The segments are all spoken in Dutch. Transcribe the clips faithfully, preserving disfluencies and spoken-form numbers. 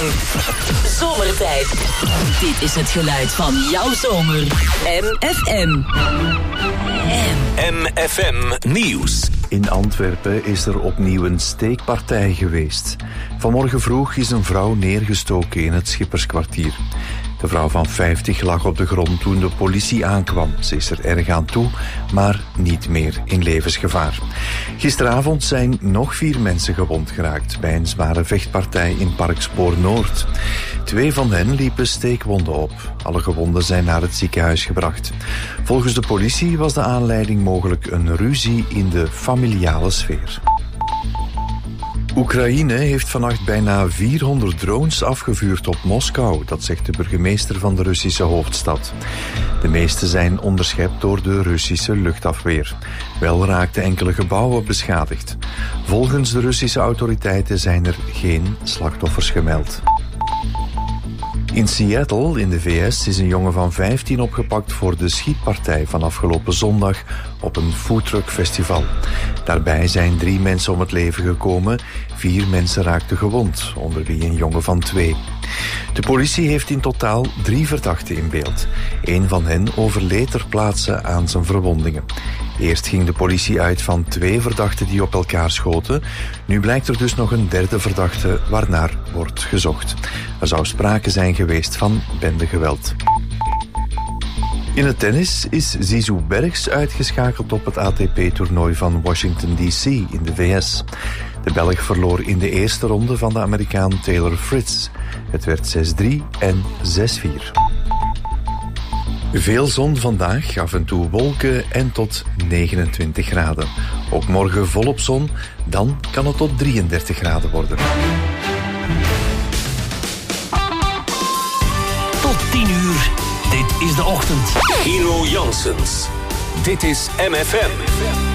Zomertijd. Dit is het geluid van jouw zomer. M F M. M F M Nieuws. In Antwerpen is er opnieuw een steekpartij geweest. Vanmorgen vroeg is een vrouw neergestoken in het Schipperskwartier. De vrouw van vijftig lag op de grond toen de politie aankwam. Ze is er erg aan toe, maar niet meer in levensgevaar. Gisteravond zijn nog vier mensen gewond geraakt bij een zware vechtpartij in Parkspoor Noord. Twee van hen liepen steekwonden op. Alle gewonden zijn naar het ziekenhuis gebracht. Volgens de politie was de aanleiding mogelijk een ruzie in de familiale sfeer. Oekraïne heeft vannacht bijna vierhonderd drones afgevuurd op Moskou, dat zegt de burgemeester van de Russische hoofdstad. De meeste zijn onderschept door de Russische luchtafweer. Wel raakten enkele gebouwen beschadigd. Volgens de Russische autoriteiten zijn er geen slachtoffers gemeld. In Seattle, in de V S, is een jongen van vijftien opgepakt voor de schietpartij van afgelopen zondag op een foodtruckfestival. Daarbij zijn drie mensen om het leven gekomen, vier mensen raakten gewond, onder wie een jongen van twee. De politie heeft in totaal drie verdachten in beeld. Eén van hen overleed ter plaatse aan zijn verwondingen. Eerst ging de politie uit van twee verdachten die op elkaar schoten. Nu blijkt er dus nog een derde verdachte waarnaar wordt gezocht. Er zou sprake zijn geweest van bendegeweld. In het tennis is Zizou Bergs uitgeschakeld op het A T P-toernooi van Washington D C in de V S. De Belg verloor in de eerste ronde van de Amerikaan Taylor Fritz. Het werd zes drie en zes vier. Veel zon vandaag, af en toe wolken en tot negenentwintig graden. Ook morgen volop zon, dan kan het tot drieëndertig graden worden. Tot tien uur, dit is de ochtend. Hero Janssens, dit is M F M.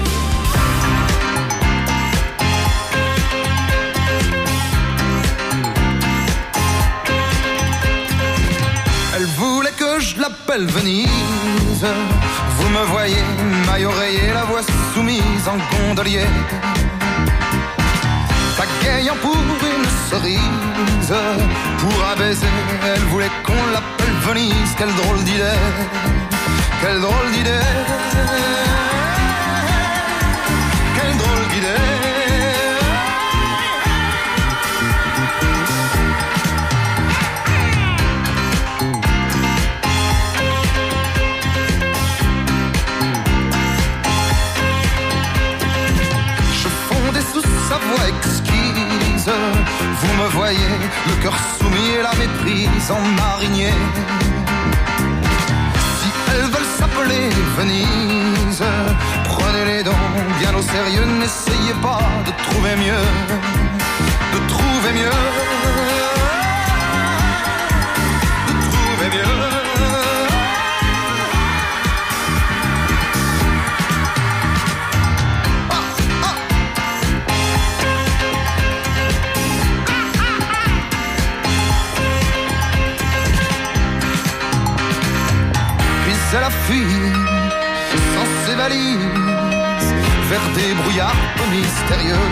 Je l'appelle Venise. Vous me voyez, maille oreiller, la voix soumise en gondolier. Pagayant pour une cerise, pour un baiser, elle voulait qu'on l'appelle Venise. Quelle drôle d'idée, quelle drôle d'idée, quelle drôle d'idée. Sa voix exquise, vous me voyez, le cœur soumis et la méprise en marinier. Si elles veulent s'appeler Venise, prenez-les donc bien au sérieux, n'essayez pas de trouver mieux, de trouver mieux, de trouver mieux. Elle a fui sans ses valises vers des brouillards peu mystérieux.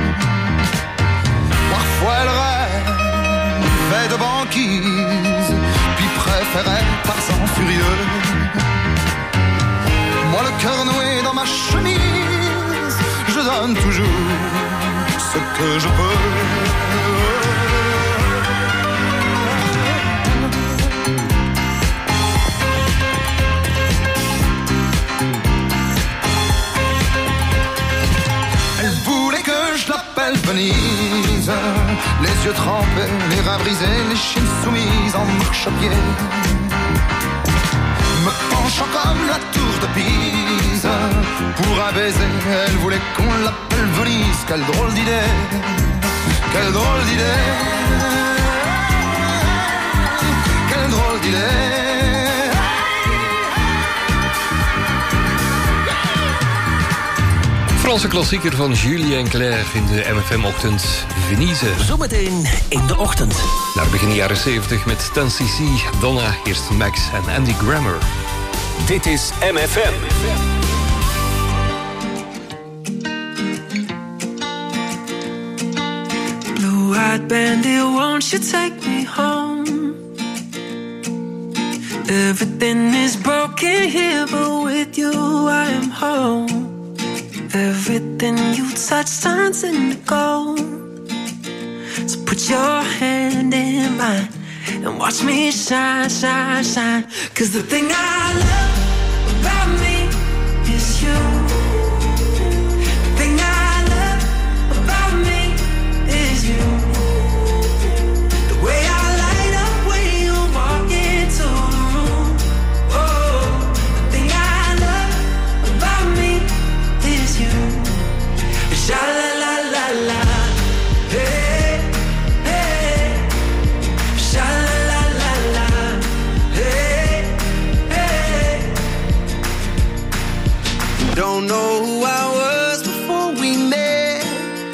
Parfois elle rêvait de banquise, puis préférait Tarzan furieux. Moi le cœur noué dans ma chemise, je donne toujours ce que je peux. Venise, les yeux trempés, les reins brisés, les chines soumises en marche-pied. Me penchant comme la tour de Pise, pour un baiser, elle voulait qu'on l'appelle Venise. Quelle drôle d'idée, quelle drôle d'idée, quelle drôle d'idée. Franse klassieker van Julien Clerc in de M F M-ochtend, Venise. Zometeen in de ochtend. Naar begin jaren zeventig met ten C C, Donna, eerst Max en Andy Grammer. Dit is M F M. Blue white bandit, won't you take me home? Everything is broken here, but with you I am home. Everything you touch turns into gold. So put your hand in mine and watch me shine, shine, shine. Cause the thing I love about me is you. The thing I love about me is you. The way I light up when you walk into the room. Oh, the thing I love about me is you. Sha la la la la. Hey, hey. Sha la la la la. Hey, hey. Don't know who I was before we met.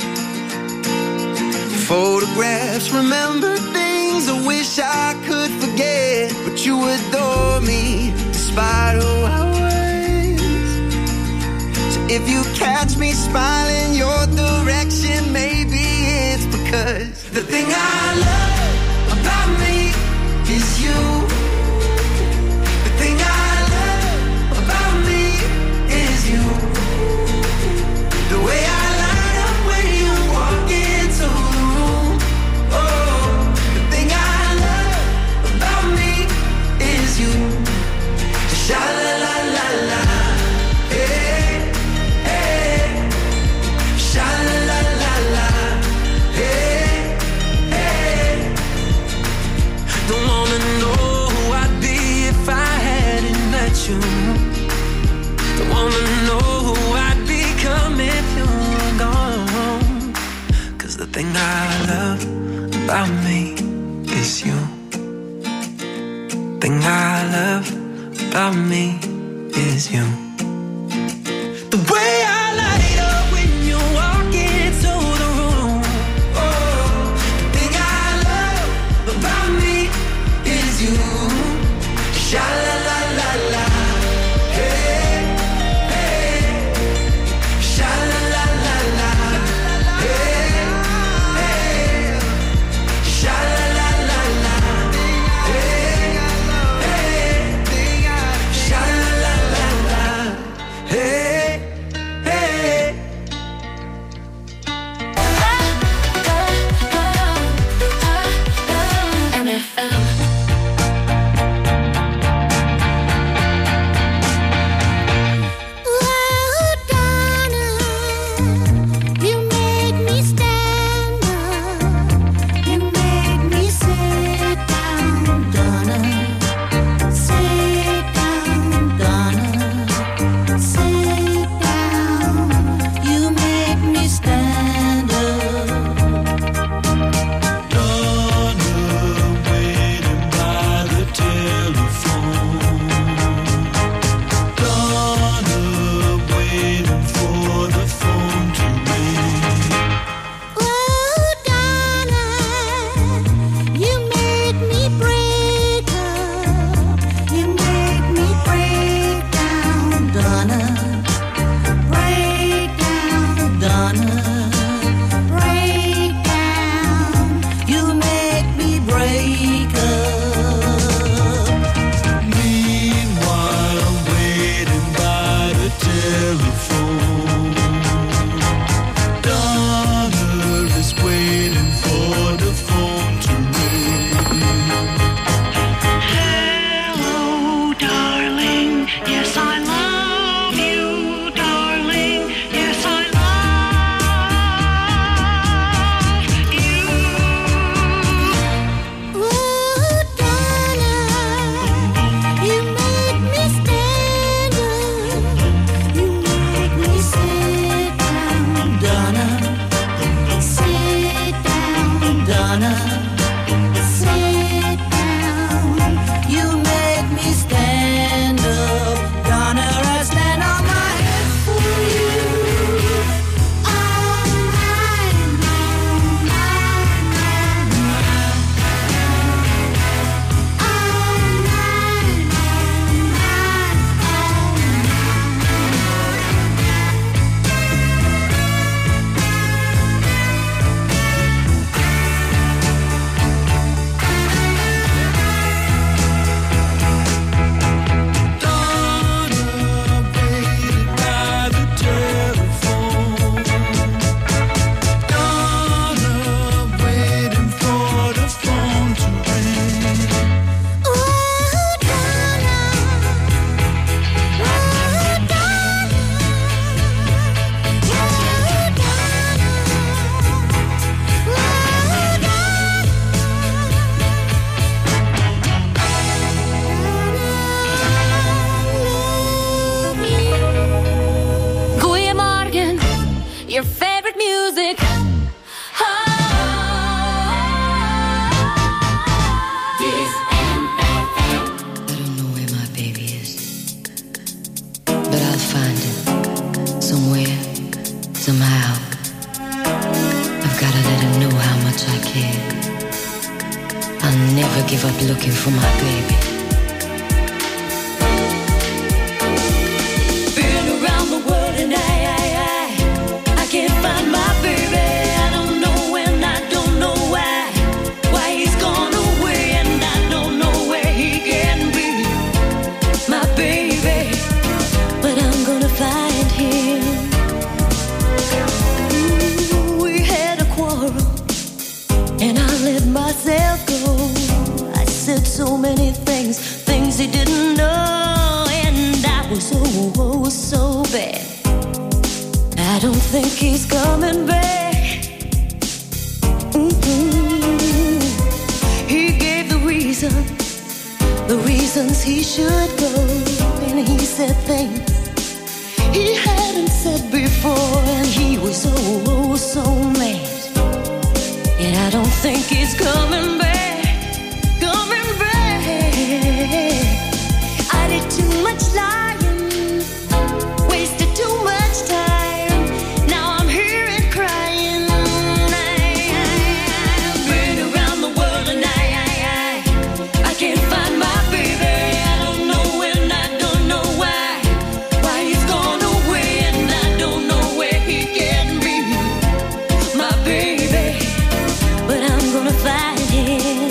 Photographs, remember things I wish I could forget. But you adore me despite who I was. So if you catch me smiling your direction, maybe it's because The thing I love about me is you. The thing I love about me is you. The way I light up when you walk into the room. Oh, the thing I love about me is you. Sha la la la la. Hey, hey. Sha la la la la. Hey, hey. Don't wanna know who I'd be if I hadn't met you. Don't wanna know who I'd become if you were gone. Cause the thing I love about me is you. Thing I love about me is you. The way I light up when you walk into the room. Oh, the thing I love about me is you. Sha la la la la. Hey, hey. Sha la la la la. Hey, hey. Sha la la la la. Hey, hey. Sha la la la la. Hey, gotta let him know how much I care. I'll never give up looking for my baby. Been around the world and I, I, I, I can't find my baby. I don't know when, I don't know why, why he's gone away, and I don't know where he can be, my baby. But I'm gonna find him. Ooh, we had a quarrel, and I let myself go. I said so many things, things he didn't know, and I was oh, oh so bad. I don't think he's coming back. Mm-hmm. He gave the reason, the reasons he should go, and he said things he hadn't said before, and he was oh, oh so mad. And I don't think he's coming back, coming back. I did too much lying, wasted too much time. Now I'm here and crying. I've been around the world and I, I, I, I can't find my baby. I don't know when, I don't know why, why he's gone away, and I don't know where he can be, my baby. But I'm gonna find him.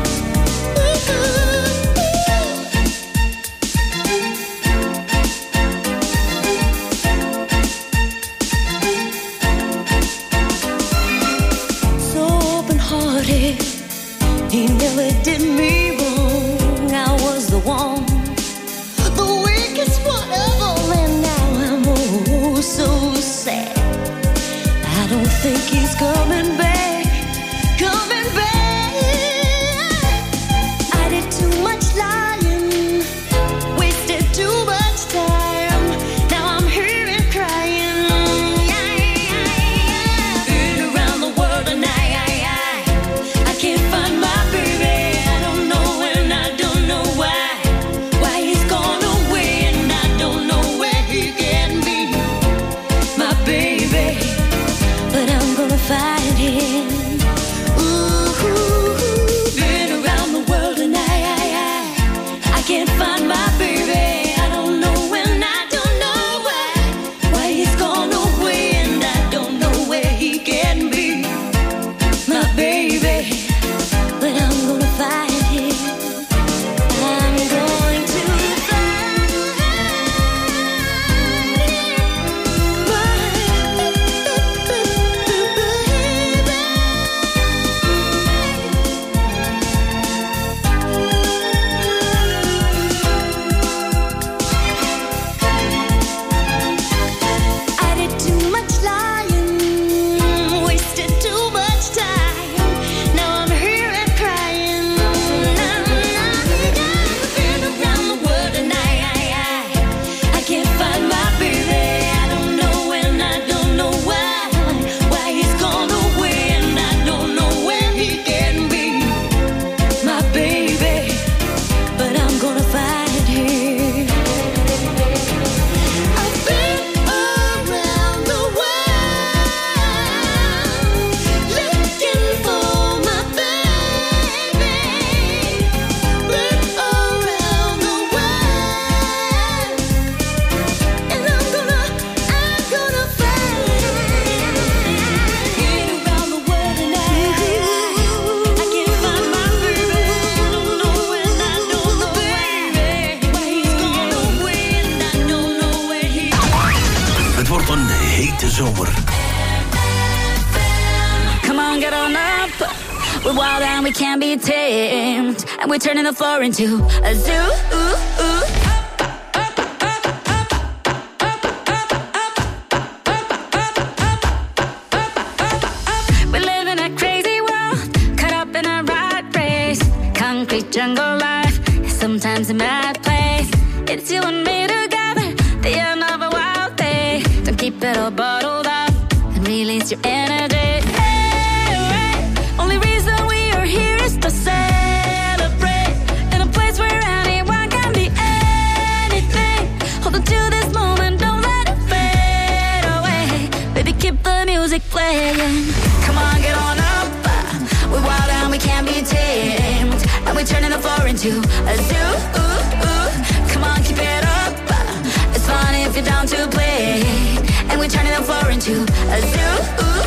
So open-hearted, he never did me wrong. I was the one, the weakest one of all, and now I'm oh so sad. I don't think he's coming back, coming back. I did too much lying, wasted too much time. Now I'm here and crying. Been around the world and I, I, I, I can't find my baby. I don't know when, I don't know why, why he's gone away, and I don't know where he can be, my baby. But I'm gonna find him. Ooh, been around the world and I, I, I, I can't find my baby. I don't know when, I don't know why, why he's gone away, and I don't know where he can be, my baby. But I'm gonna find him. I'm going to find I did too much lying, wasted too much time. Now I'm here and crying. Been around the world and I, I, I, I can't find my baby. I don't know when, I don't know why, why he's gone away, and I don't know where he can be, my baby. But I'm gonna find him. I've been around the world, looking for my baby. Been around the world, and I'm gonna, I'm gonna find him. Been around the world and I, I can't find my baby. I don't know when, I don't know why, why he's gone away, and I don't know where he. Het wordt een hete zomer. Come on, get on up. We're wild and we can't be tamed, and we're turning the floor into a zoo. Ooh, ooh. We live in a crazy world, caught up in a rat race. Concrete jungle life is sometimes a mad place. It's you and me together, the end of a wild day. Don't keep it all bottled up and release your energy. Hey, hey. Only reason we are here is to celebrate in a place where anyone can be anything. Hold on to this moment, don't let it fade away. Baby, keep the music playing. Come on, we're turning the floor into a zoo. Come on, keep it up. It's fun if you're down to play. And we're turning the floor into a zoo.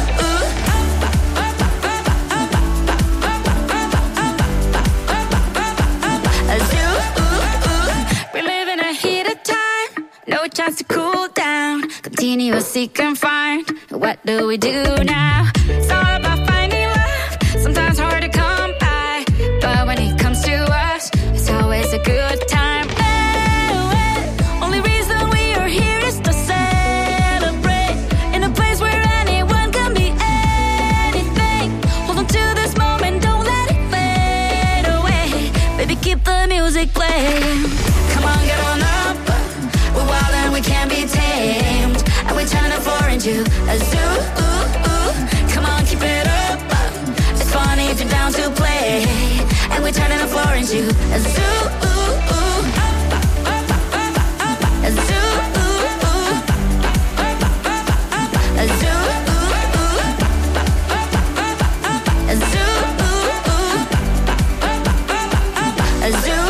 A zoo. We live in a heated time, no chance to cool down. Continuously confined. What do we do now? It's all about finding love. Sometimes hard to come by, but when it comes to us, it's always a good time. Hey, hey. Only reason we are here is to celebrate in a place where anyone can be anything. Hold on to this moment, don't let it fade away. Baby, keep the music playing. Come on, get on up. We're wild and we can't be tamed. And we're turning the floor into a zoo. Come on, keep it up. It's funny if you're down to play. And we're turning the floor into a zoo. A zoo. A zoo. A zoo. A zoo.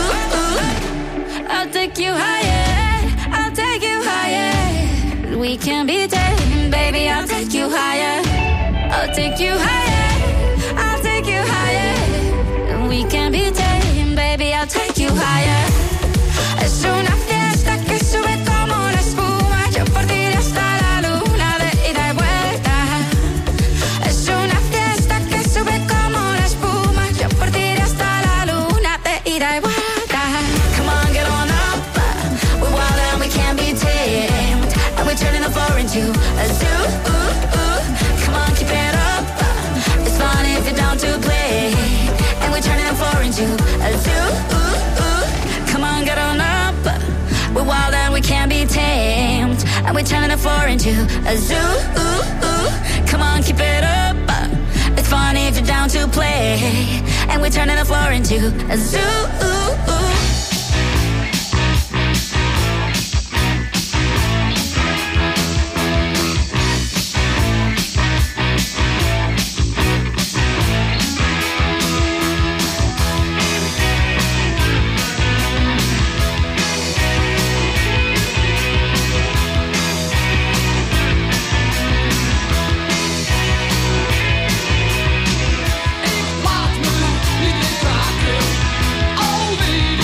I'll take you higher. I'll take you higher. We can be tamed, baby. I'll take you higher. I'll take you higher. I'll take you higher. We can be tamed, baby. I'll take you higher. Es una fiesta que sube como la espuma. Yo por ti iré hasta la luna de ida y vuelta. Es una fiesta que sube como la espuma. Yo por ti iré hasta la luna de ida y vuelta. Come on, get on up. We're wild and we can't be tamed. And we're turning the floor into a zoo. Come on, keep it up. It's fun if you're down to play. And we're turning the floor into a zoo. Come on, get on up. We're wild and we can't be tamed. And we're turning the floor into a zoo. Come on, keep it up. It's fun if you're down to play. And we're turning the floor into a zoo. Laat me niet in kraken, oh wie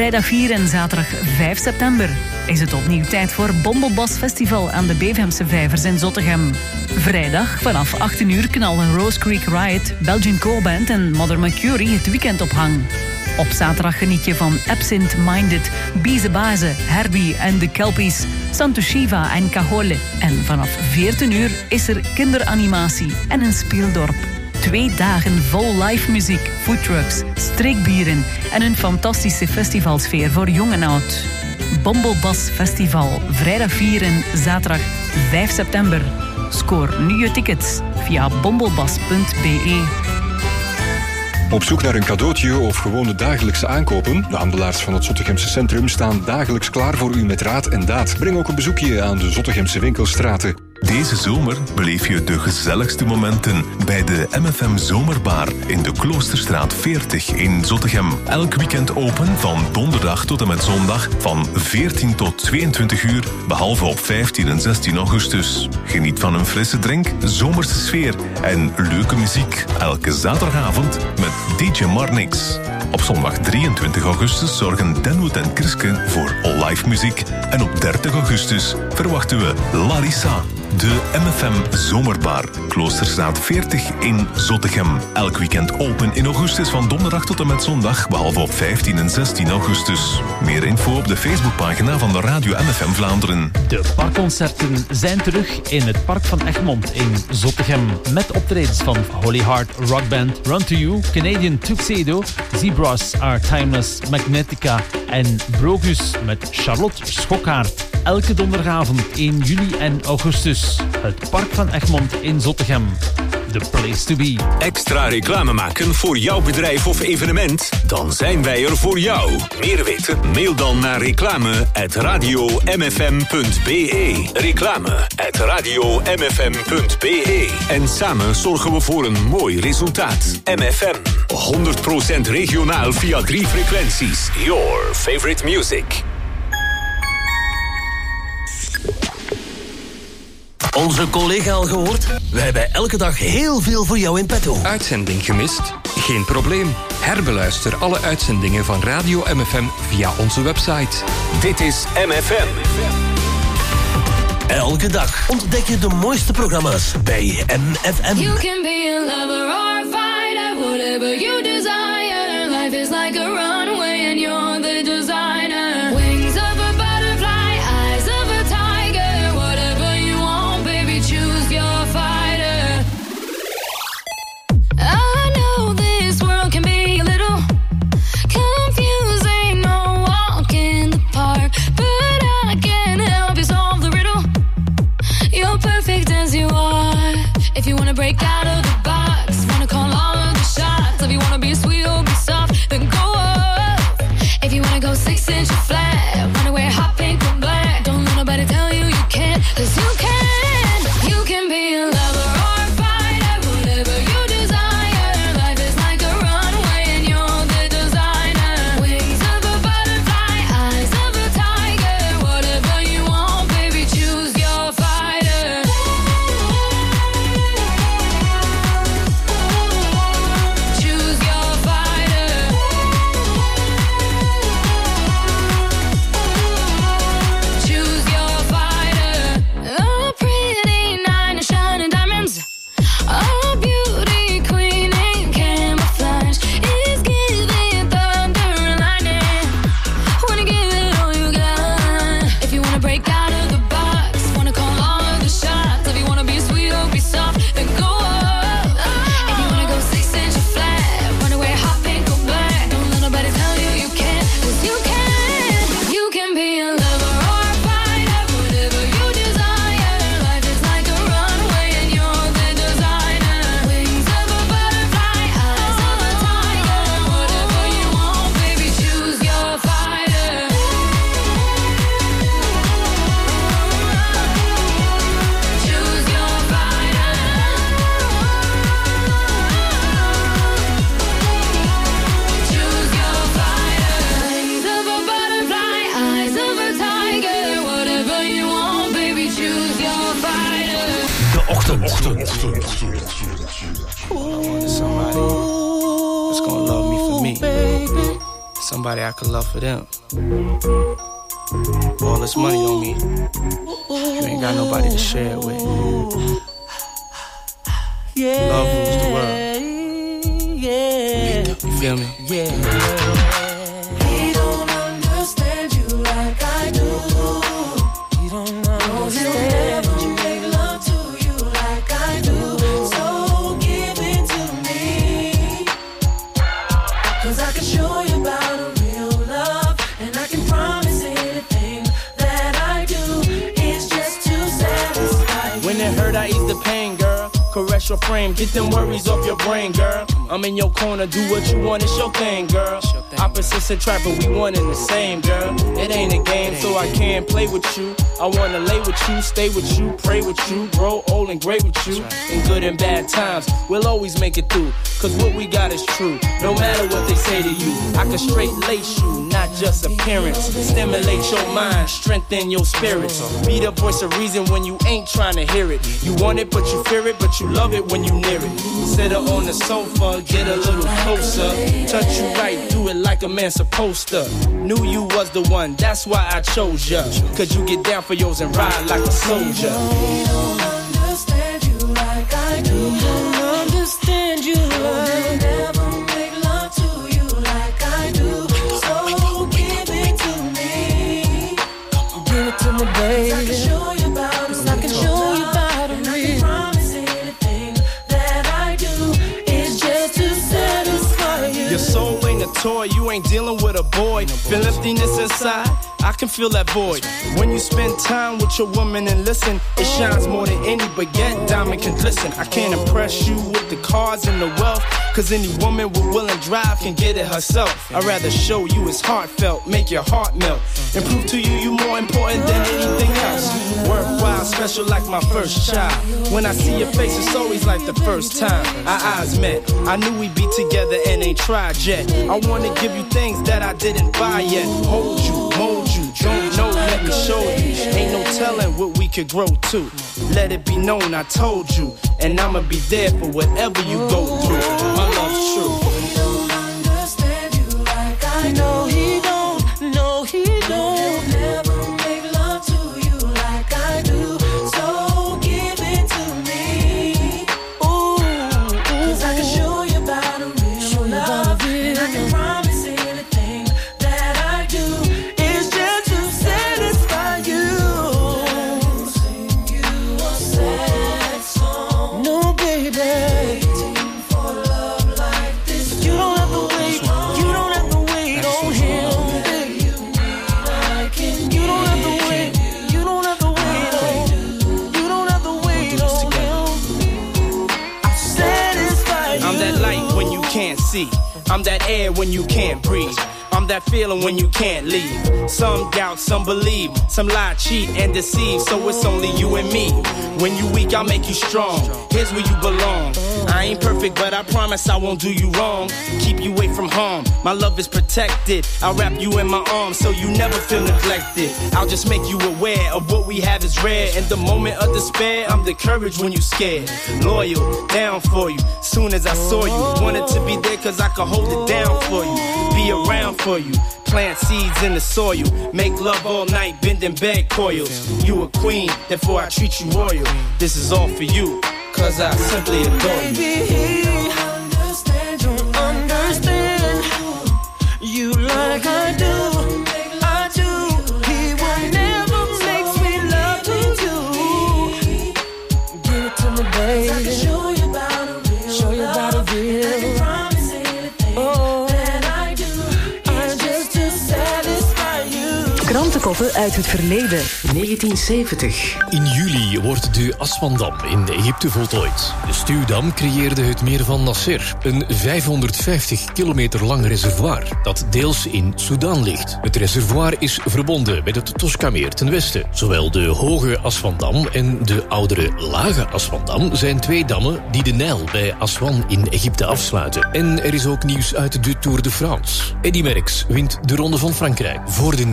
Vrijdag vier en zaterdag vijf september is het opnieuw tijd voor Bombelbas Festival aan de Beverhemse Vijvers in Zottegem. Vrijdag vanaf achttien uur knallen Rose Creek Riot, Belgian Core Band en Mother Mercury het weekend op hang. Op zaterdag geniet je van Absent Minded, Bize Baze, Herbie en de Kelpies, Santo Shiva en Cajole. En vanaf veertien uur is er kinderanimatie en een speeldorp. Twee dagen vol live muziek, foodtrucks, streekbieren en een fantastische festivalsfeer voor jong en oud. Bombelbas Festival, vrijdag vier en zaterdag vijf september. Scoor nu je tickets via bombelbas punt be. Op zoek naar een cadeautje of gewoon de dagelijkse aankopen? De handelaars van het Zottegemse centrum staan dagelijks klaar voor u met raad en daad. Breng ook een bezoekje aan de Zottegemse winkelstraten. Deze zomer beleef je de gezelligste momenten bij de M F M Zomerbar in de Kloosterstraat veertig in Zottegem. Elk weekend open van donderdag tot en met zondag van veertien tot tweeëntwintig uur, behalve op vijftien en zestien augustus. Geniet van een frisse drink, zomerse sfeer en leuke muziek. Elke zaterdagavond met D J Marnix. Op zondag drieëntwintig augustus zorgen Denwood en Kriske voor live muziek. En op dertig augustus verwachten we Larissa. De M F M Zomerbar, Kloosterstraat veertig in Zottegem. Elk weekend open in augustus van donderdag tot en met zondag, behalve op vijftien en zestien augustus. Meer info op de Facebookpagina van de Radio M F M Vlaanderen. De parkconcerten zijn terug in het Park van Egmond in Zottegem. Met optredens van Holy Heart Rock Band, Run to You, Canadian Tuxedo, Zebras Are Timeless, Magnetica en Brogus met Charlotte Schokkaert. Elke donderdagavond in juli en augustus. Het Park van Egmond in Zottegem. The place to be. Extra reclame maken voor jouw bedrijf of evenement? Dan zijn wij er voor jou. Meer weten? Mail dan naar reclame at radio m f m punt be. Reclame at radio m f m punt be. En samen zorgen we voor een mooi resultaat. M F M. honderd procent regionaal via drie frequenties. Your favorite music. Onze collega al gehoord? Wij hebben elke dag heel veel voor jou in petto. Uitzending gemist? Geen probleem. Herbeluister alle uitzendingen van Radio M F M via onze website. Dit is M F M. Elke dag ontdek je de mooiste programma's bij M F M. You can be a lover or a fighter, whatever you desire. Life is like a runway and you're the designer. Wings of a butterfly, eyes of a tiger. Whatever you want, baby, choose your fighter. I know this world can be a little confusing, no walk in the park, but I can help you solve the riddle. You're perfect as you are. If you wanna break out of the box, wanna call all of the shots. If you wanna be sweet or be soft, then go up. If you wanna go six inches flat, wanna wear hot pink or black, don't let nobody tell you you can't, 'cause you can. You can be a lover or a fighter, whatever you desire. Life is like a runway and you're the designer. Wings of a butterfly, eyes of a tiger. Whatever you want, baby, choose your fighter. Choose your fighter. Choose your fighter. A pretty nine of shining diamonds. A beauty queen in camouflage is giving thunder and lightning. Wanna give it all you got. If you wanna break out of the box, wanna call all of the shots. If you wanna be sweet or be soft, then go up. If you wanna go six inches flat, wanna wear hot pink or black, don't let nobody tell you you can't, 'cause you can. You can be a lover or a fighter, whatever you desire. Life is like a runway and you're the designer. Wings of a butterfly, eyes of a tiger. Whatever you want, baby, choose your fighter. Choose your fighter. Choose your fighter. Wings of a butterfly, eyes of a tiger. Whatever you want, baby, choose your fighter. De ochtend. Somebody that's gonna love me for me. somebody I could love for them. All this money on me, you ain't got nobody to share it with. Love rules the world. You feel me? Yeah. He don't understand you like I do. He don't understand you. Make love to you like I do. So give it to me. Cause I can show you about a real love. And I can promise anything that I do is just to satisfy you. When it hurt, I ease the pain, girl. Caress your frame, get them worries off your brain, girl. I'm in your corner, do what you want, it's your thing, girl. Opposites attract, but we one and the same, girl. It ain't a game, so I can't play with you. I wanna lay with you, stay with you, pray with you, grow old and great with you. In good and bad times, we'll always make it through. Cause what we got is true, no matter what they say to you. I can straight lace you, not just appearance. Stimulate your mind, strengthen your spirits. Be the voice of reason when you ain't trying to hear it. You want it, but you fear it, but you love it when you near it. Sit her on the sofa, get a little closer. Touch you right, do it like a man supposed to. Knew you was the one, that's why I chose ya. Cause you get down for yours and ride like a soldier. He don't understand you like I do. He don't understand you like never make love to you like I do. So give it to me. Give it to me, baby. I can show you about it. I can show you about it. And I can promise anything that I do is just to satisfy you. Your soul ain't a toy, you ain't dealing with a boy. Feel emptiness inside, I can feel that void. When you spend time with your woman and listen, it shines more than any baguette diamond can glisten. I can't impress you with the cars and the wealth, cause any woman with will and drive can get it herself. I'd rather show you it's heartfelt, make your heart melt, and prove to you you more important than anything else. Worthwhile, special like my first child. When I see your face, it's always like the first time our eyes met. I knew we'd be together and ain't tried yet. I wanna give you things that I didn't buy yet. Hold you, mold you, don't know, let me show you. Ain't no telling what we could grow to. Let it be known I told you, and I'ma be there for whatever you go through. My love's true. He don't understand you like I know he don't, no he don't. He'll never make love to you like I do. So give it to me. Ooh, cause I can show you about a real love. And I can promise anything that I do is just to satisfy you. Sing you a sad song. No, baby. Waiting for love like this. You don't have to wait. You don't have to wait on him, baby. I can. You don't have to wait. You don't have to wait on. You don't have to wait on him. I'll satisfy you. I'm that light when you can't see. I'm that air when you can't breathe. I'm that feeling when you can't leave. Some doubt, some believe. Some lie, cheat, and deceive. So it's only you and me. When you weak, I'll make you strong. Here's where you belong. I ain't perfect, but I promise I won't do you wrong. Keep you away from harm. My love is protected. I'll wrap you in my arms so you never feel neglected. I'll just make you aware of what we have is rare. In the moment of despair, I'm the courage when you scared. Loyal, down for you. Soon as I saw you, wanted to be there cause I could hold it down for you. Be around for you. Plant seeds in the soil. Make love all night, bending bed coils. You a queen, therefore I treat you royal. This is all for you, cause I simply adore you. Baby, understand, you understand you like I do. I do. He will never make sweet love to you. Give it to me, baby. I can show you about a real show you about a real. I can promise anything oh. that I do. I just to satisfy you. Krantenkoppen uit het verleden. negentien zeventig. In juli wordt de Aswandam in Egypte voltooid. De stuwdam creëerde het meer van Nasser, een vijfhonderdvijftig kilometer lang reservoir dat deels in Sudan ligt. Het reservoir is verbonden met het Toscameer ten westen. Zowel de hoge Aswandam en de oudere lage Aswandam zijn twee dammen die de Nijl bij Aswan in Egypte afsluiten. En er is ook nieuws uit de Tour de France. Eddy Merckx wint de Ronde van Frankrijk. Voor de Nederlander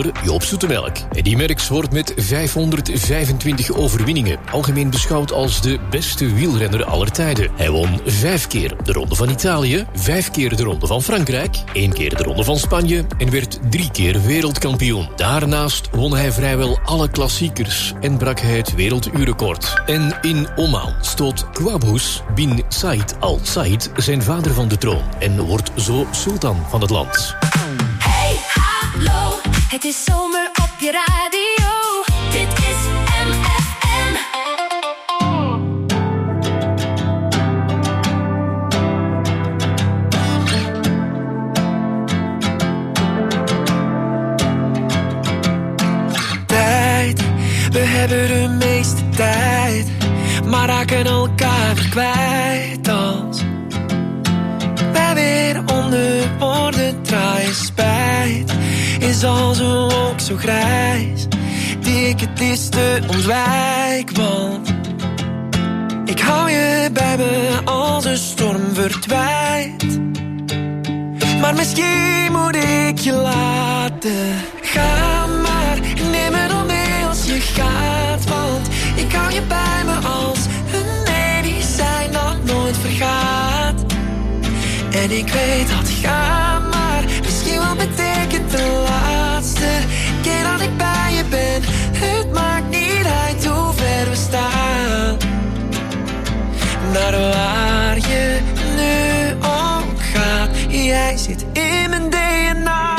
Nederlander Joop Zoetemelk. Eddy Merckx wordt met vijfhonderdvijfentwintig overwinningen algemeen beschouwd als de beste wielrenner aller tijden. Hij won vijf keer de Ronde van Italië, vijf keer de Ronde van Frankrijk, één keer de Ronde van Spanje en werd drie keer wereldkampioen. Daarnaast won hij vrijwel alle klassiekers en brak hij het werelduurrecord. En in Oman stoot Qaboos bin Said Al Said zijn vader van de troon en wordt zo sultan van het land. Hey, hallo, het is zomer op je radio. Dit is M F M. Tijd, we hebben de meeste tijd, maar raken elkaar weer kwijt als wij weer onder woorden draaien. Spijt is als een wolk zo grijs die ik het liefste ontwijk, want ik hou je bij me als een storm verdwijnt. Maar misschien moet ik je laten gaan, maar neem me dan mee als je gaat, want ik hou je bij me als een medicijn dat nooit vergaat. En ik weet dat gaan, maar misschien wel betekent de laatste keer dat ik bij je ben. Het maakt niet uit hoe ver we staan, naar waar je nu ook gaat. Jij zit in mijn D N A.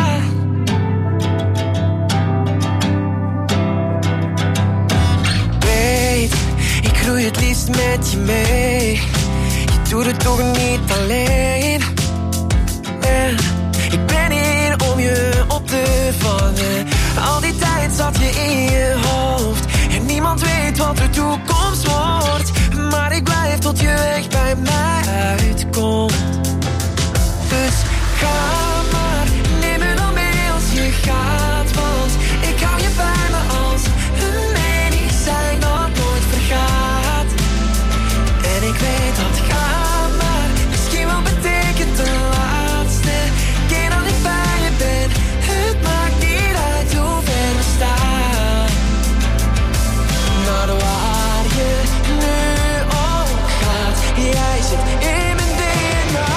Weet, ik groei het liefst met je mee. Je doet het toch niet alleen. En ik ben hier om je op te vangen. Al die tijd zat je in je hoofd en niemand weet wat de toekomst wordt. Maar ik blijf tot je weg bij mij uitkomt. Dus ga maar, neem me dan mee als je gaat, want ik hou je bij me als een medicijn dat nooit vergaat. En ik weet dat ga maar misschien wel betekent de laatste keer dat ik bij je ben. Het maakt niet uit hoe ver we staan, naar waar je nu ook gaat. Jij zit in mijn D N A.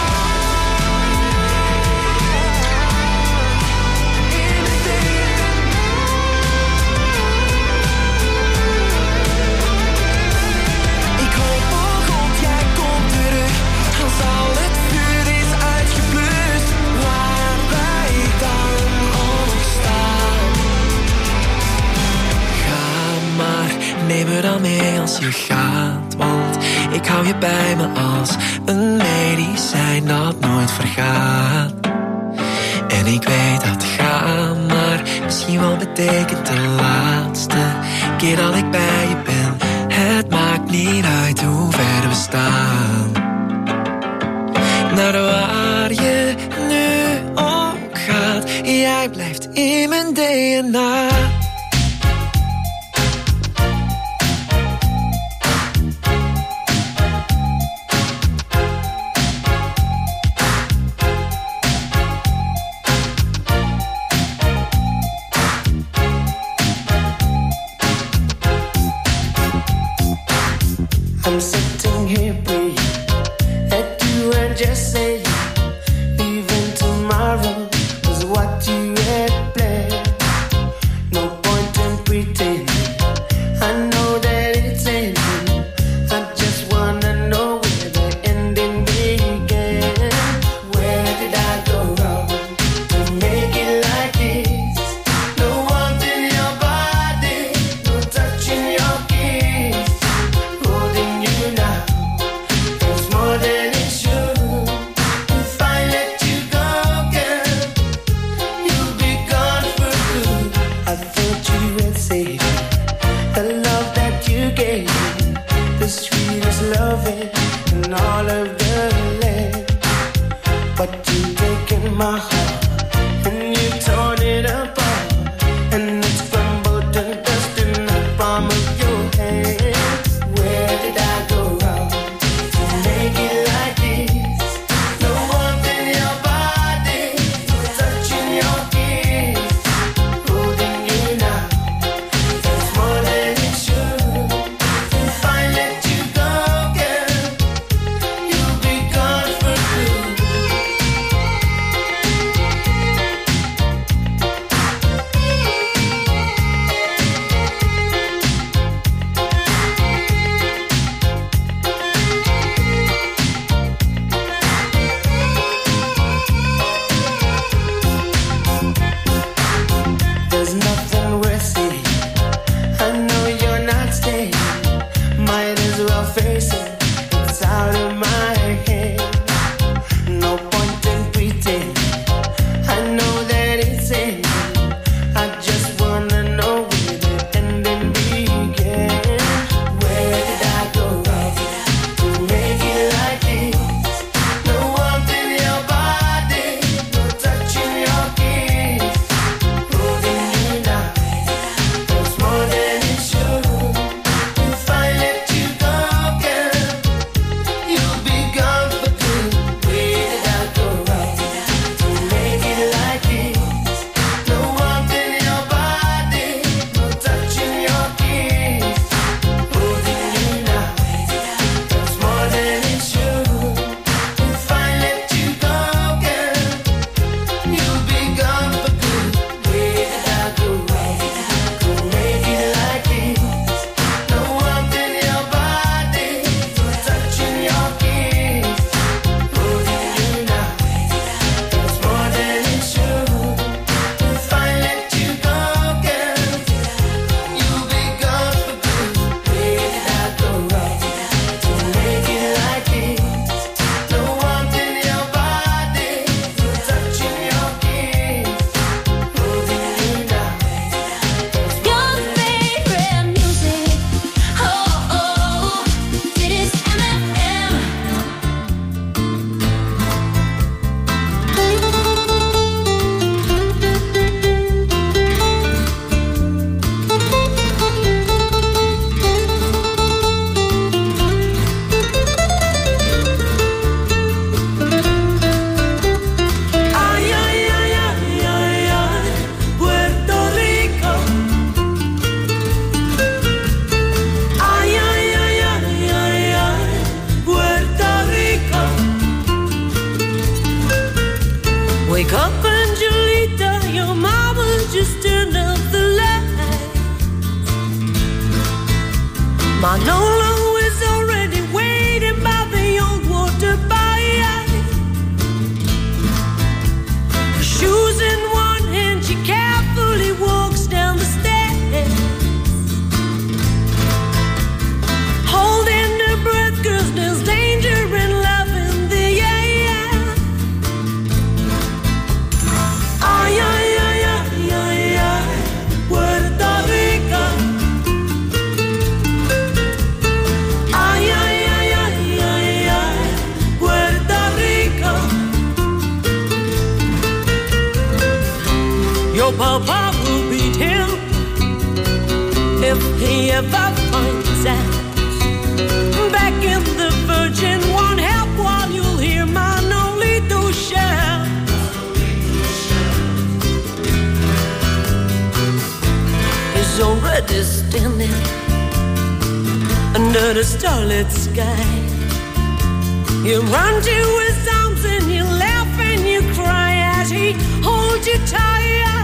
Ik hoop oh God, jij komt terug als al het vuur is uitgeblust, waar wij dan ook staan. Ga maar, neem me dan mee als je gaat, want ik hou je bij me als een medicijn dat nooit vergaat. En ik weet dat gaan maar misschien wel betekent de laatste keer dat ik bij je ben. Het maakt niet uit hoe ver we staan, naar waar je nu ook gaat. Jij blijft in mijn D N A. I'm sitting here praying that you had just said leaving tomorrow was what you had planned. No point in pretending, I know that it's ending. I just wanna know where the ending began. Where did I go wrong to make it like this? No warmth in your body, no touch in your kiss, holding you now. Manolo is already waiting by the old water by. Shoes in one hand, she carefully walks down the stairs, holding her breath, 'cause there's danger in love in the air. Ay, ay, ay, ay, ay, ay, Puerto Rico. Ay, ay, ay, ay, ay, ay, Puerto Rico. Your papa will beat him if he ever finds out. Back in the Virgin, won't help while you'll hear Manolito shout. He's already standing under the starlit sky. You run to his arms and you laugh and you cry as he holds you tight.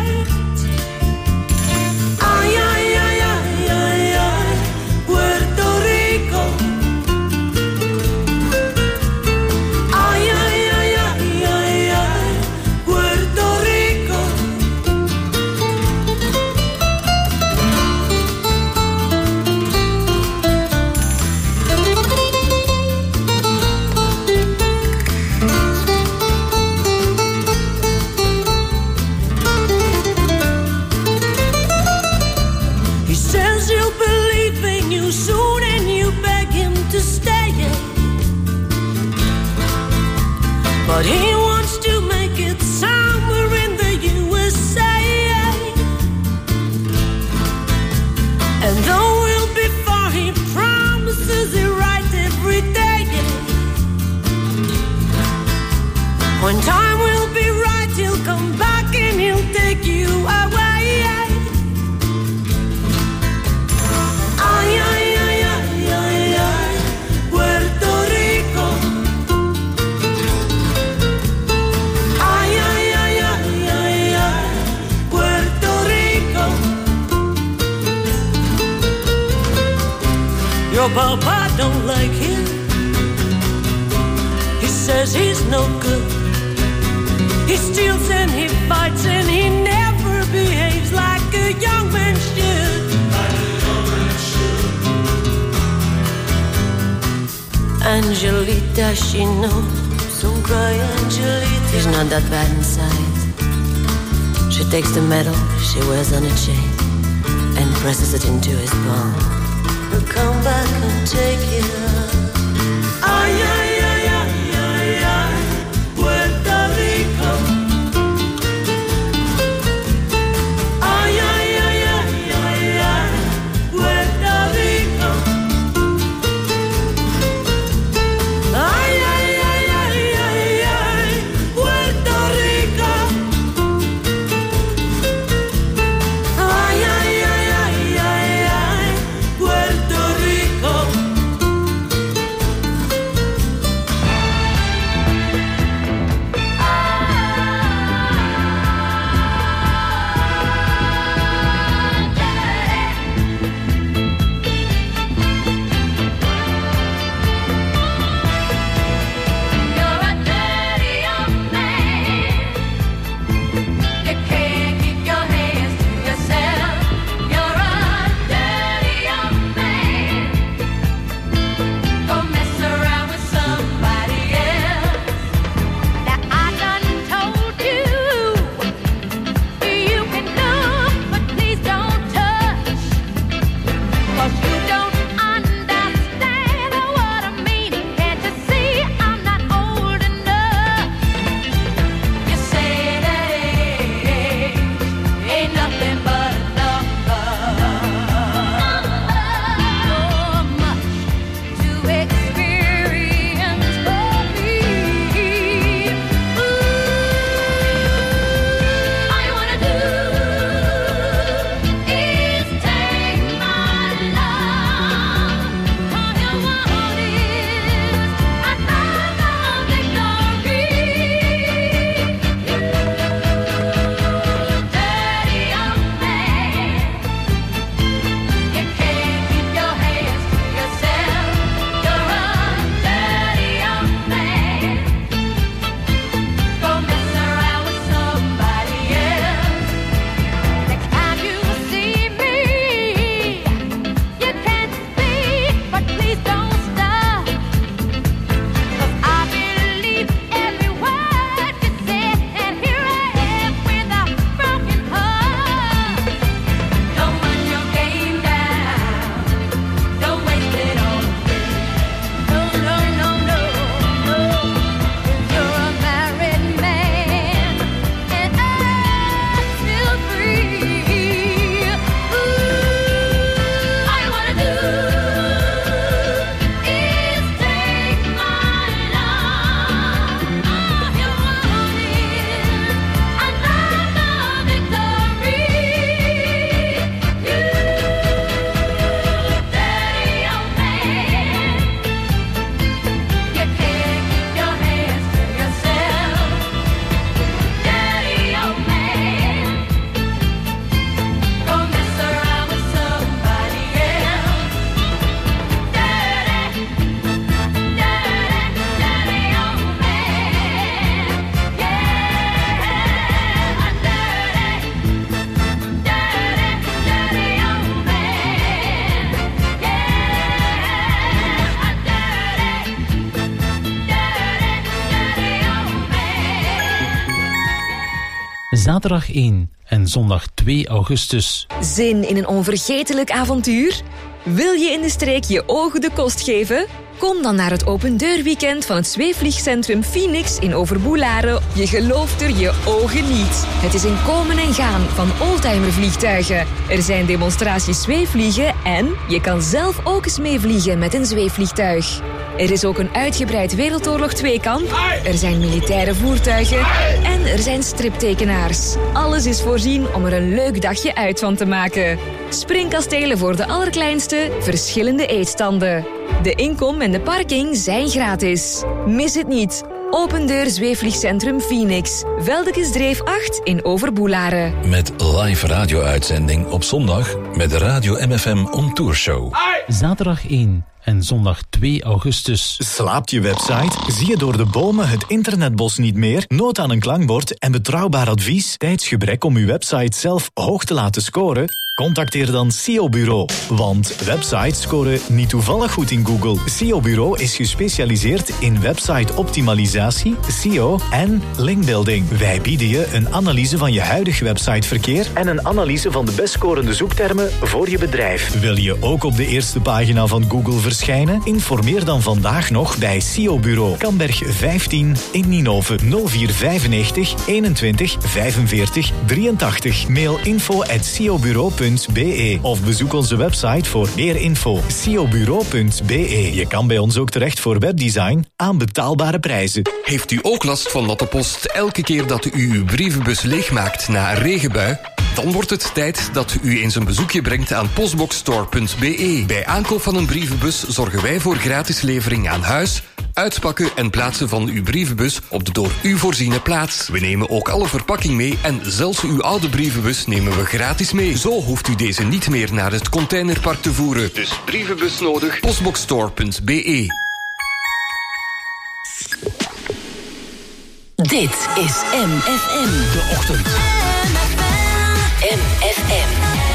Ay, ay, ay, ay, ay, ay, Puerto Rico. Ay, ay, ay, ay, ay, ay, Puerto Rico. He says he'll believe in you soon and you beg him to stay. But he wants to make it somewhere in the U S A. And though we'll be far, he promises it right every day. When time will be right, he'll come back and he'll take you away. Ay, ay, ay, ay, ay, ay, Puerto Rico. Ay, ay, ay, ay, ay, ay, Puerto Rico. Your papa don't like him. He says he's no good. He steals and he fights and he never behaves like a young man should. Angelita, she knows. Don't cry, Angelita. He's not that bad inside. She takes the medal she wears on a chain and presses it into his palm. He'll come back and take it up. Ay, ay, ay, ay, ay, ay, Puerto Rico. Ay, ay, ay, ay, ay, ay, Puerto Rico. Ay, ay, ay, ay, ay, ay, Puerto Rico. Ay, ay, ay, ay, ay, ay, Puerto Rico. Zaterdag één en zondag twee augustus. Zin in een onvergetelijk avontuur? Wil je in de streek je ogen de kost geven? Kom dan naar het opendeurweekend van het zweefvliegcentrum Phoenix in Overboelaren. Je gelooft er je ogen niet. Het is een komen en gaan van oldtimervliegtuigen. Er zijn demonstraties zweefvliegen en je kan zelf ook eens meevliegen met een zweefvliegtuig. Er is ook een uitgebreid Wereldoorlog twee-kamp. Er zijn militaire voertuigen. En er zijn striptekenaars. Alles is voorzien om er een leuk dagje uit van te maken. Springkastelen voor de allerkleinste, verschillende eetstanden. De inkom en de parking zijn gratis. Mis het niet. Opendeur Zweefvliegcentrum Phoenix. Veldekesdreef acht in Overboelaren. Met live radio-uitzending op zondag met de Radio M F M On Tour Show. Zaterdag één en zondag twee augustus. Slaapt je website? Zie je door de bomen het internetbos niet meer? Nood aan een klankbord en betrouwbaar advies? Tijdsgebrek om uw website zelf hoog te laten scoren? Contacteer dan S E O Bureau. Want websites scoren niet toevallig goed in Google. S E O Bureau is gespecialiseerd in website optimalisatie, S E O en linkbuilding. Wij bieden je een analyse van je huidige websiteverkeer en een analyse van de best scorende zoektermen voor je bedrijf. Wil je ook op de eerste pagina van Google verschijnen? Informeer dan vandaag nog bij S E O Bureau. Kamberg vijftien in Ninove nul vier vijfennegentig eenentwintig vijfenveertig drieëntachtig. Mail info at s e o bureau punt b e of bezoek onze website voor meer info. s e o bureau punt b e. Je kan bij ons ook terecht voor webdesign aan betaalbare prijzen. Heeft u ook last van natte post elke keer dat u uw brievenbus leegmaakt na een regenbui? Dan wordt het tijd dat u eens een bezoekje brengt aan postboxstore punt b e. Bij aankoop van een brievenbus zorgen wij voor gratis levering aan huis, uitpakken en plaatsen van uw brievenbus op de door u voorziene plaats. We nemen ook alle verpakking mee en zelfs uw oude brievenbus nemen we gratis mee. Zo hoeft u deze niet meer naar het containerpark te voeren. Dus brievenbus nodig, postboxstore punt b e. Dit is M F M. De ochtend. M F M.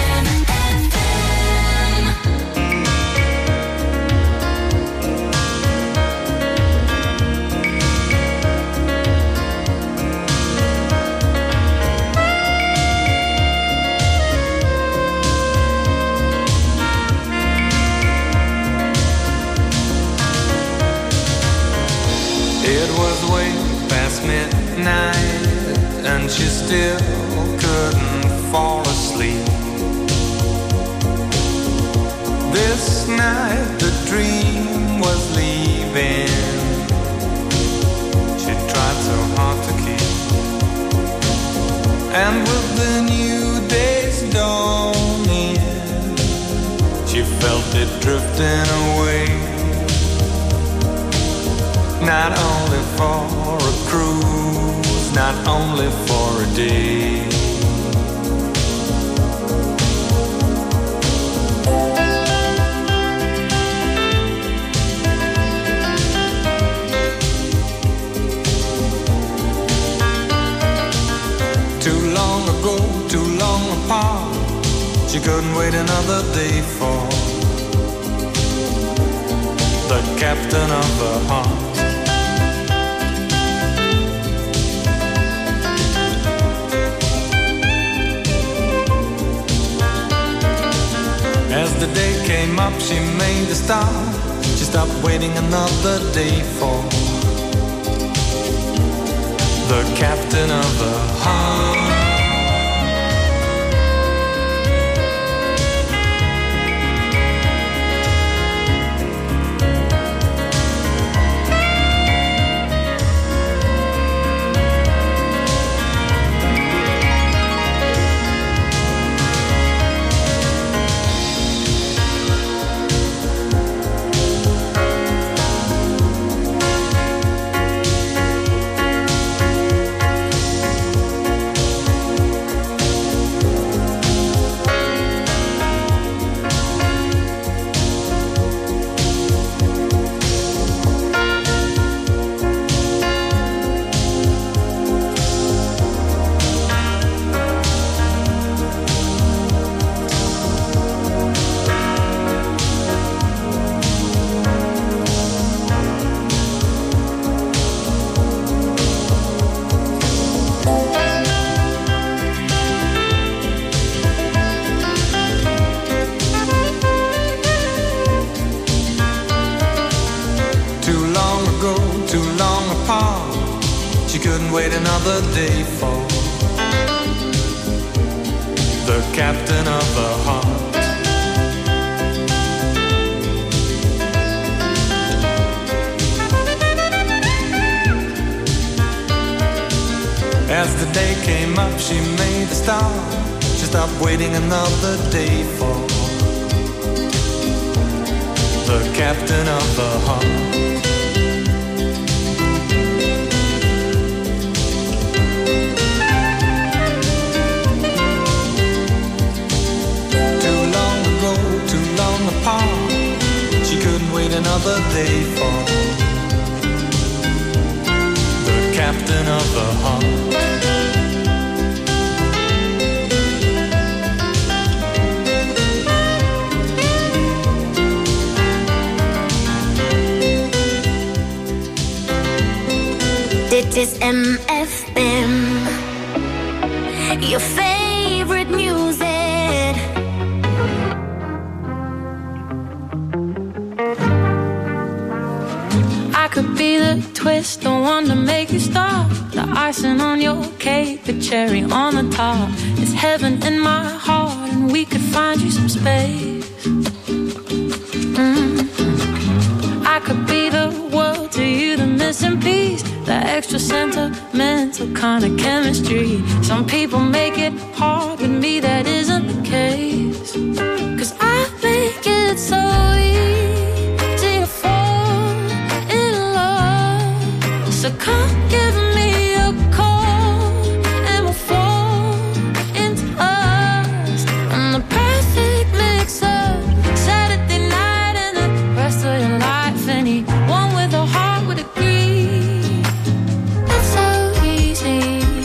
It was way past midnight and she still couldn't fall asleep. This night the dream was leaving. She tried so hard to keep. And with the new day's dawning, she felt it drifting away. Not only for a cruise, not only for a day. Too long ago, too long apart, she couldn't wait another day for the captain of the heart. As the day came up, she made a start. She stopped waiting another day for the captain of the heart. she couldn't wait another day for the captain of her heart. As the day came up, she made a start. She stopped waiting another day for the captain of her heart. Too long ago, too long apart, she couldn't wait another day for the captain of her heart. Dit is M F M, your favorite music. I could be the twist, the one to make you stop, the icing on your cake, the cherry on the top. It's heaven in my heart, and we could find you some space. Mm-hmm. I could be the world to you, the missing piece, the extra sentimental kind of chemistry. Some people make it hard, with me that isn't the case. Cause I make it so easy to fall in love. So come give me a call and we'll fall into us. I'm the perfect mix up Saturday night and the rest of your life. Anyone with a heart would agree. It's so easy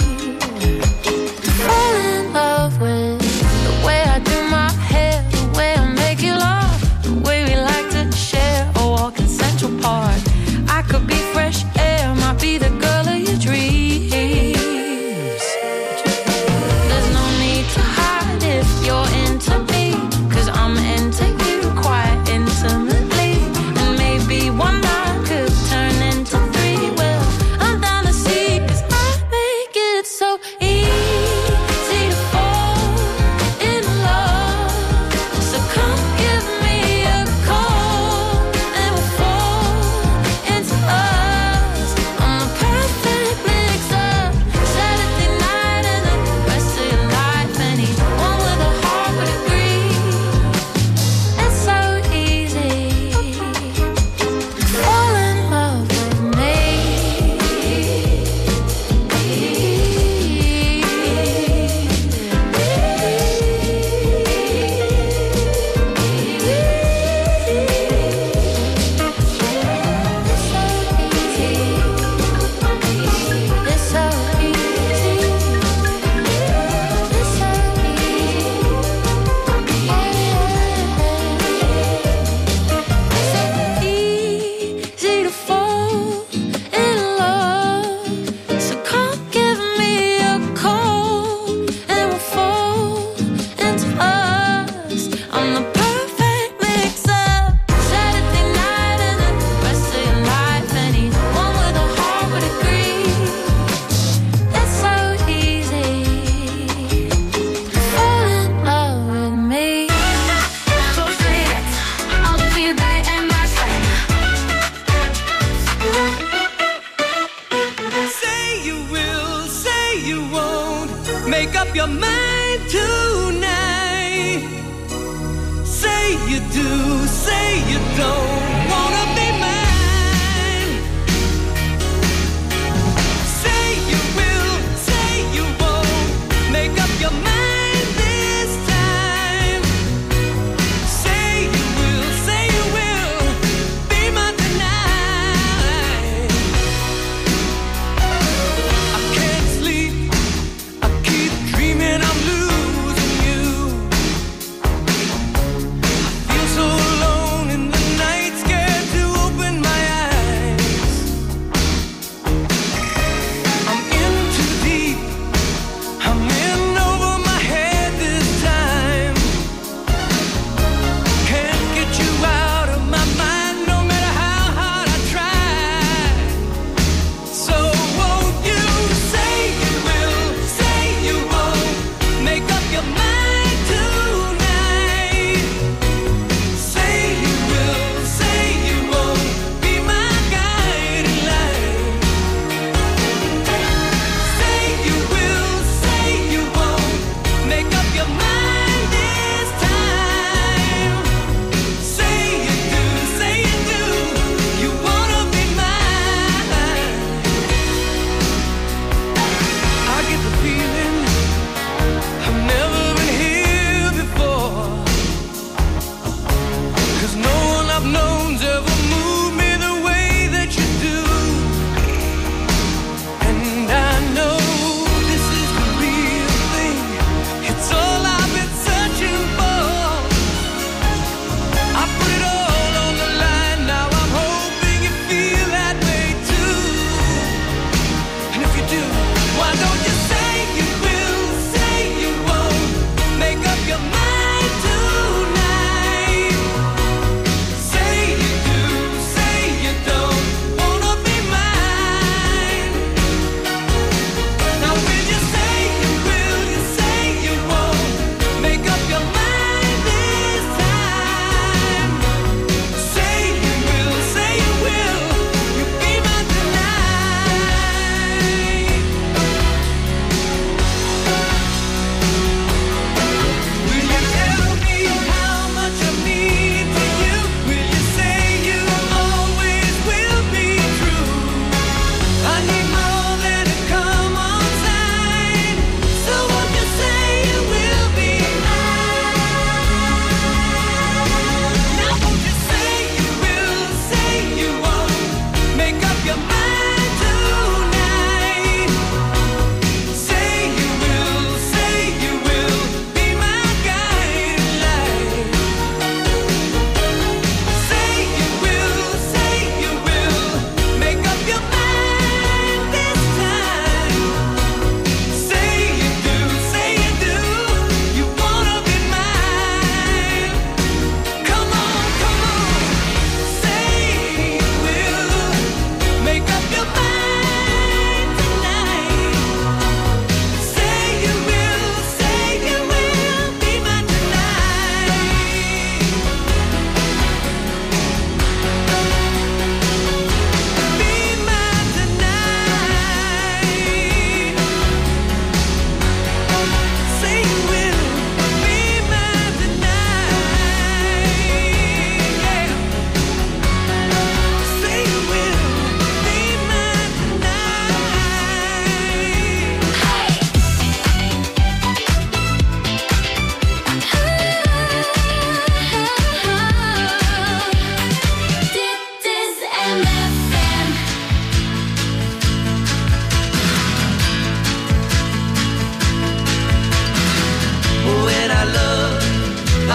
to fall in love with the way I do my hair, the way I make you laugh, the way we like to share a walk in Central Park. I could be fresh air, might be the girl of your dreams. There's no need to hide if you're into me, cause I'm into you quite intimately. And maybe one night could turn into three. Well, I'm down to see, cause I make it so easy to fall in love. So come give me a call and we'll fall into us. I'm the perfect mix up Saturday night and the rest of your life. Anyone with a heart would agree. It's so easy to fall in love with me. It's so easy. It's so easy to fall in love. So come give me a call and we'll fall into us. I'm the perfect mix up Saturday night and the rest of your life. Anyone with a heart would agree. It's so easy to fall in love with me. I'll be by my side. Say you will, say you won't. Make up your mind tonight. Say you do, say you don't wanna be mine. Say you will, say you won't. Make up your mind this time. Say you will, say you will. Be mine tonight. I can't sleep. I keep dreaming I'm losing you. I feel so alone in the night.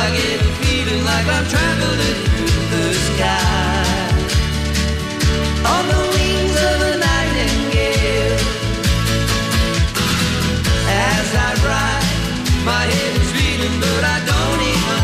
I get a feeling like I'm traveling through the sky.